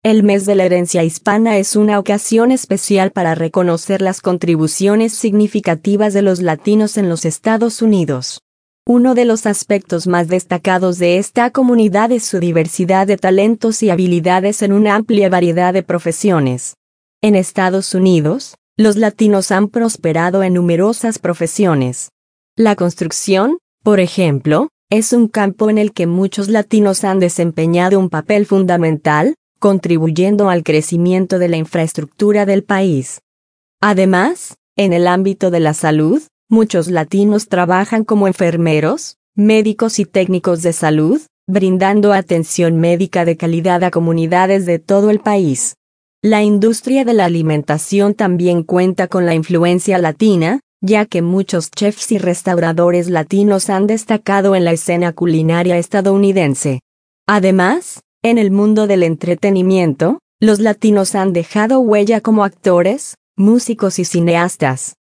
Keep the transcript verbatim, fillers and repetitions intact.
El mes de la herencia hispana es una ocasión especial para reconocer las contribuciones significativas de los latinos en los Estados Unidos. Uno de los aspectos más destacados de esta comunidad es su diversidad de talentos y habilidades en una amplia variedad de profesiones. En Estados Unidos, los latinos han prosperado en numerosas profesiones. La construcción, por ejemplo, es un campo en el que muchos latinos han desempeñado un papel fundamental, contribuyendo al crecimiento de la infraestructura del país. Además, en el ámbito de la salud, muchos latinos trabajan como enfermeros, médicos y técnicos de salud, brindando atención médica de calidad a comunidades de todo el país. La industria de la alimentación también cuenta con la influencia latina, ya que muchos chefs y restauradores latinos han destacado en la escena culinaria estadounidense. Además, en el mundo del entretenimiento, los latinos han dejado huella como actores, músicos y cineastas.